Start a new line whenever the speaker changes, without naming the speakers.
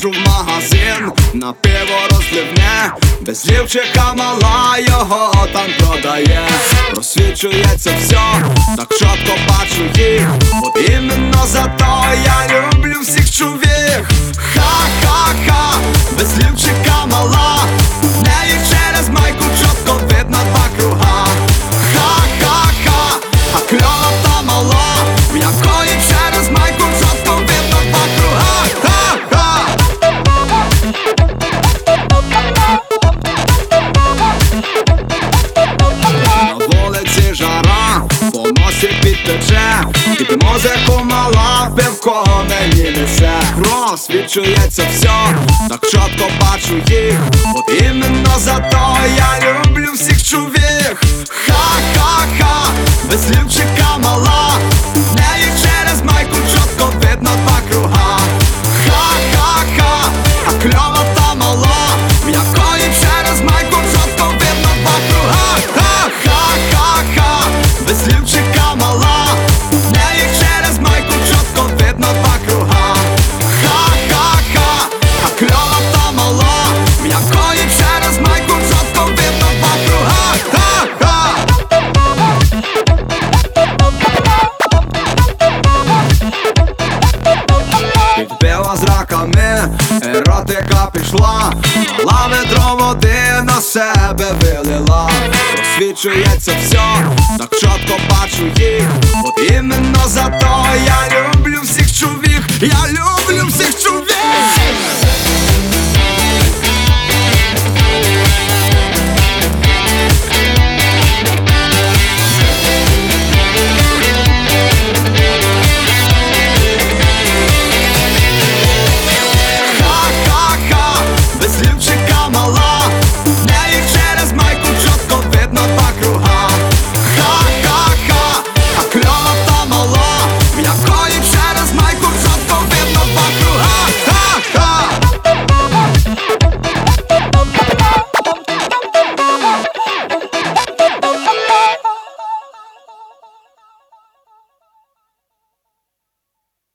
Заходжу в магазин, на пиво розливне, без лівчика мала його там продає. Просвічується все, так чітко бачу їх. От іменно за то я люблю всіх чувіх. Ха-ха-ха, без лівчика мала, неї через майку чітко видно два круга. Ха-ха-ха, а кльова та мала, в якої через майку чітко видно два круга. Ха-ха. На вулиці жара, по носі підтече, під музику мала, пивко мені несе. Просвічується все, так чітко бачу їх. От іменно за то я люблю всіх чувіх. Ха-ха-ха, без лівчика мала, неї через майку чітко видно два круга. Ха-ха-ха, а кльова та мала, в якої через майку чітко видно два круга. Ха-ха-ха, без лівчика мала, неї через майку чітко видно два круга. Ха-ха-ха, а кльова та мала, в якої через майку чітко видно два круга. Ха-ха. Підпила з раками, еротика пішла, мала ведро води на себе вилила. Просвічується все, так чітко бачу їх. От іменно за то я люблю всіх чувіх. Я люблю